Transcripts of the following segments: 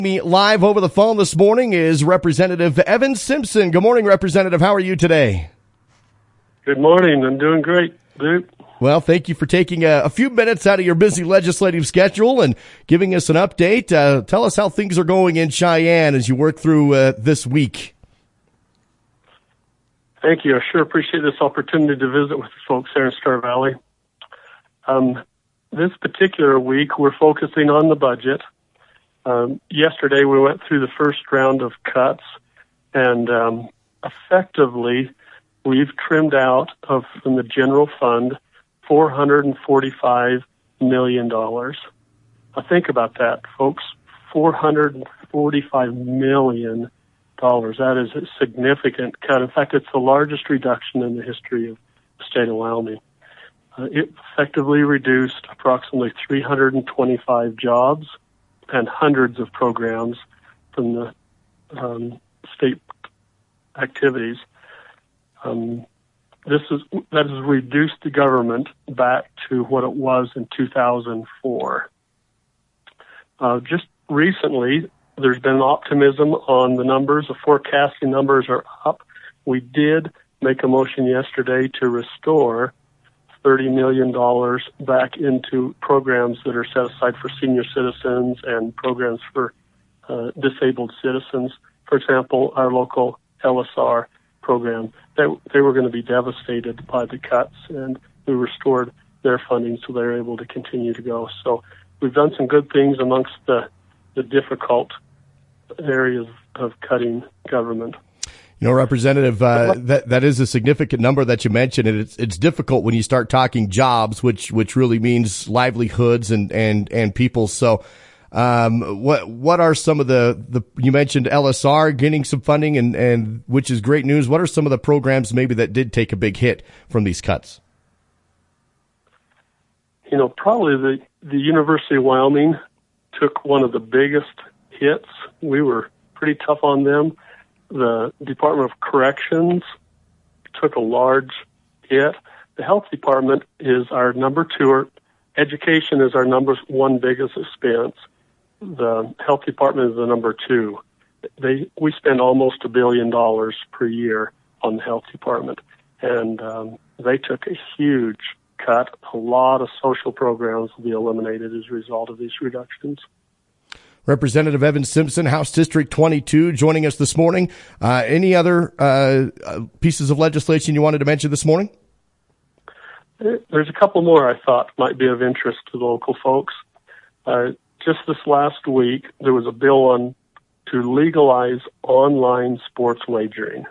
Me live over the phone this morning is Representative Evan Simpson. Good morning, Representative. How are you today? Good morning. I'm doing great, Luke. Well, thank you for taking a few minutes out of your busy legislative schedule and giving us an update. Tell us how things are going in Cheyenne as you work through this week. Thank you. I sure appreciate this opportunity to visit with the folks there in Star Valley. This particular week, we're focusing on the budget. Yesterday, we went through the first round of cuts, and effectively, we've trimmed out from the general fund $445 million. Now think about that, folks. $445 million. That is a significant cut. In fact, it's the largest reduction in the history of the state of Wyoming. It effectively reduced approximately 325 jobs and hundreds of programs from the state activities. That has reduced the government back to what it was in 2004. Just recently, there's been optimism on the numbers. The forecasting numbers are up. We did make a motion yesterday to restore $30 million back into programs that are set aside for senior citizens and programs for disabled citizens. For example, our local LSR program, they were going to be devastated by the cuts, and we restored their funding so they're able to continue to go. So we've done some good things amongst the difficult areas of cutting government. You know, Representative, that is a significant number that you mentioned, and it's difficult when you start talking jobs, which really means livelihoods and people. So, what are some of the you mentioned LSR getting some funding and which is great news. What are some of the programs maybe that did take a big hit from these cuts? You know, probably the University of Wyoming took one of the biggest hits. We were pretty tough on them. The Department of Corrections took a large hit. The Health Department is our number two, or education is our number one biggest expense. The Health Department is the number two. We spend almost $1 billion per year on the Health Department, and they took a huge cut. A lot of social programs will be eliminated as a result of these reductions. Representative Evan Simpson, House District 22, joining us this morning. Any other pieces of legislation you wanted to mention this morning? There's a couple more I thought might be of interest to the local folks. Just this last week, there was a bill to legalize online sports wagering.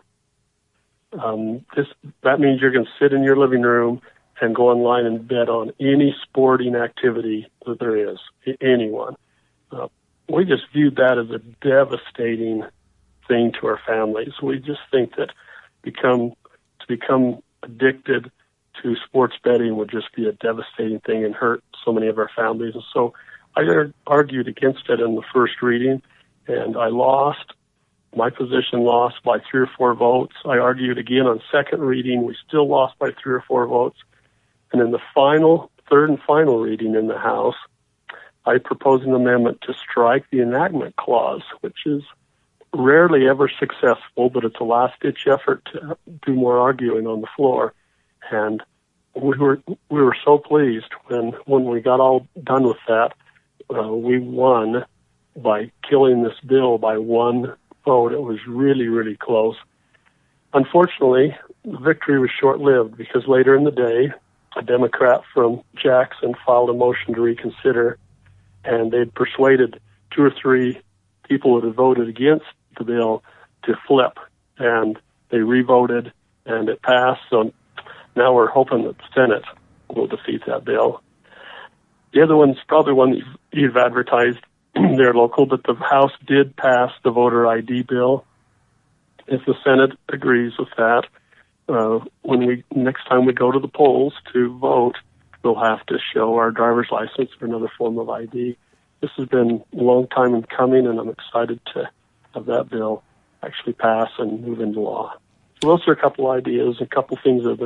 That means you're going to sit in your living room and go online and bet on any sporting activity that there is, anyone. We just viewed that as a devastating thing to our families. We just think that to become addicted to sports betting would just be a devastating thing and hurt so many of our families. And so I argued against it in the first reading, and I lost. My position lost by 3 or 4 votes. I argued again on second reading. We still lost by 3 or 4 votes. And in the third and final reading in the House, I propose an amendment to strike the enactment clause, which is rarely ever successful, but it's a last-ditch effort to do more arguing on the floor. And we were so pleased when we got all done with that. We won by killing this bill by 1 vote. It was really, really close. Unfortunately, the victory was short-lived because later in the day, a Democrat from Jackson filed a motion to reconsider, and they'd persuaded 2 or 3 people that had voted against the bill to flip, and they re-voted, and it passed. So now we're hoping that the Senate will defeat that bill. The other one's probably one that you've advertised there local, but the House did pass the voter ID bill. If the Senate agrees with that, next time we go to the polls to vote, we'll have to show our driver's license or another form of ID. This has been a long time in coming, and I'm excited to have that bill actually pass and move into law. So those are a couple ideas, a couple things that have been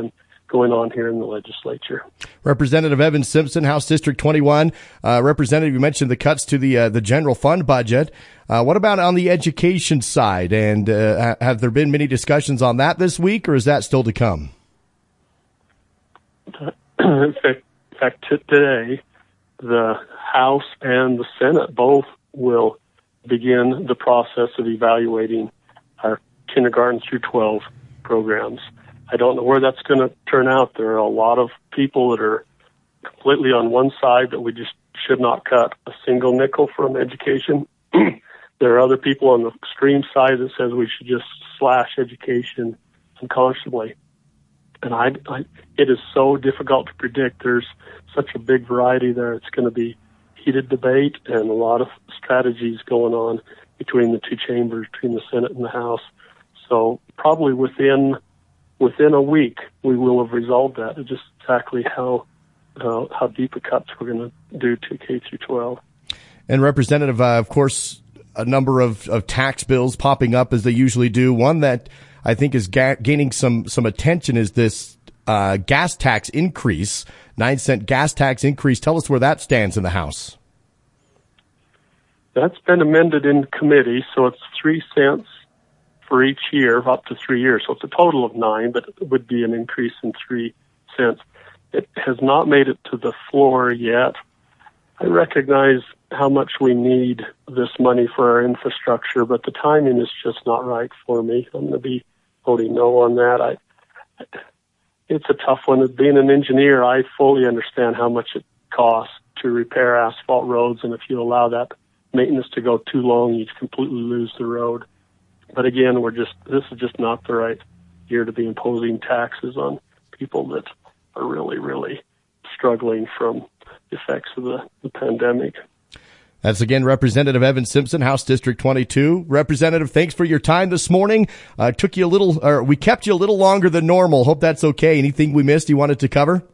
going on here in the legislature. Representative Evan Simpson, House District 21. Representative, you mentioned the cuts to the general fund budget. What about on the education side? And have there been many discussions on that this week, or is that still to come? In fact, today, the House and the Senate both will begin the process of evaluating our kindergarten through 12 programs. I don't know where that's going to turn out. There are a lot of people that are completely on one side that we just should not cut a single nickel from education. There are other people on the extreme side that says we should just slash education unconscionably. And it is so difficult to predict. There's such a big variety there. It's going to be heated debate and a lot of strategies going on between the two chambers, between the Senate and the House. So probably within a week, we will have resolved that. Just exactly how deep a cuts we're going to do to K through 12. And Representative, of course, a number of tax bills popping up as they usually do. One that I think is gaining some attention is this gas tax increase, 9-cent gas tax increase. Tell us where that stands in the House. That's been amended in committee, so it's 3 cents for each year, up to 3 years. So it's a total of 9, but it would be an increase in 3 cents. It has not made it to the floor yet. I recognize how much we need this money for our infrastructure, but the timing is just not right for me. I'm going to be voting no on that. It's a tough one. Being an engineer, I fully understand how much it costs to repair asphalt roads, and if you allow that maintenance to go too long, you completely lose the road. But again, this is just not the right year to be imposing taxes on people that are really, really struggling from the effects of the pandemic. That's again Representative Evan Simpson, House District 22. Representative, thanks for your time this morning. We kept you a little longer than normal. Hope that's okay. Anything we missed you wanted to cover?